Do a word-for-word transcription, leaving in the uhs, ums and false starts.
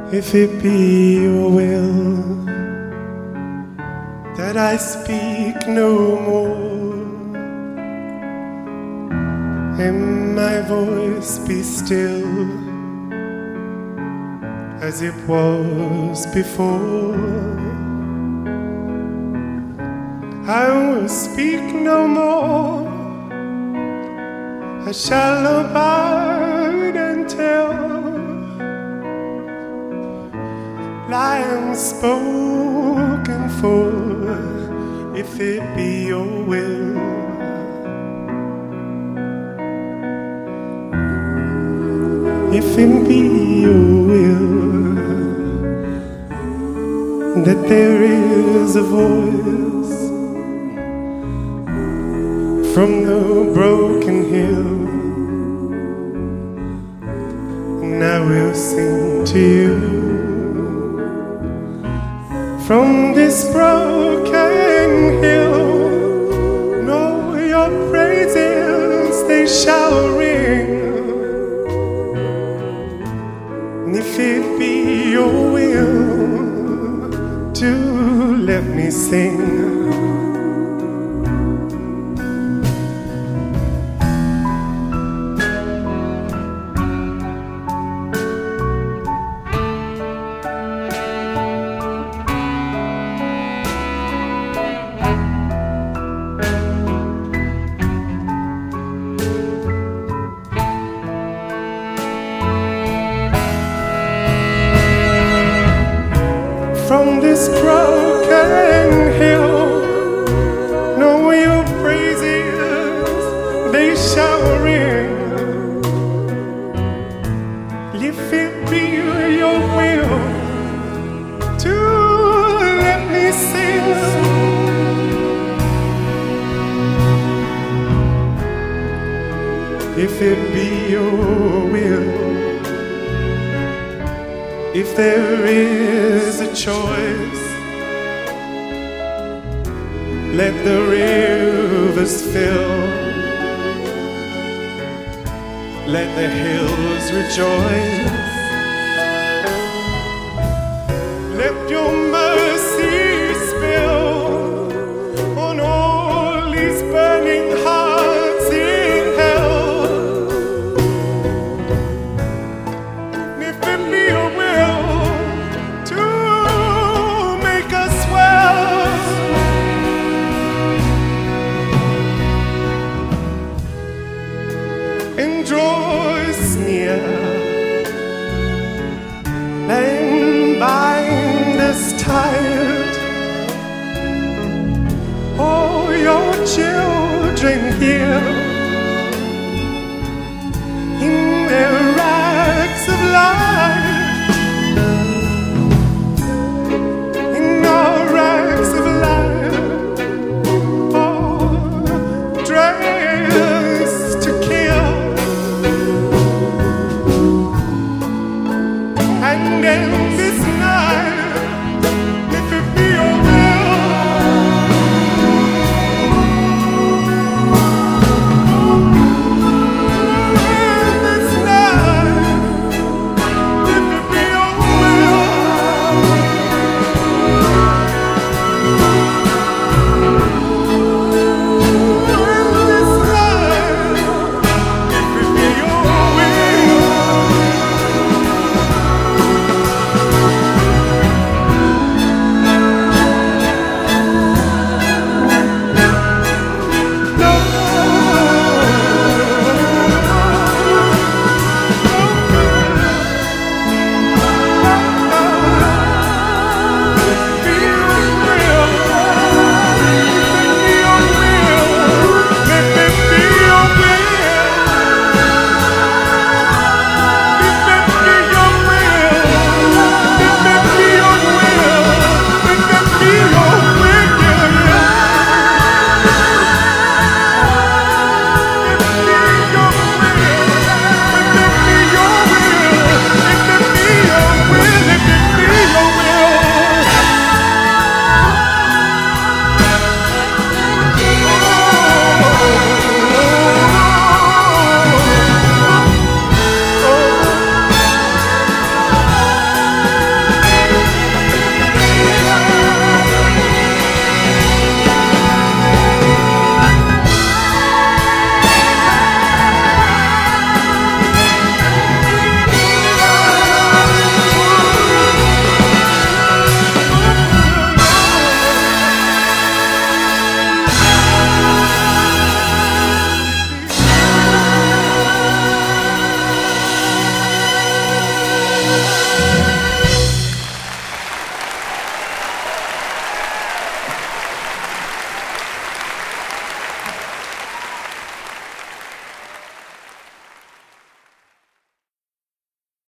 If it be your will that I speak no more, and my voice be still as it was before, I will speak no more. I shall abide and tell lie unspoken for, if it be your will. If it be your will that there is a voice from the broken hill, and I will sing to you. From this broken hill, know your praises, they shall ring. And if it be your will to let me sing, from this broken hill, know your praises, they shall ring. If it be your will to let me sing, if it be your will, if there is a choice, let the rivers fill, let the hills rejoice, let your mercy spill on all these burning hearts in hell. And if it be your will to make us well, and draw us near, and bind us tight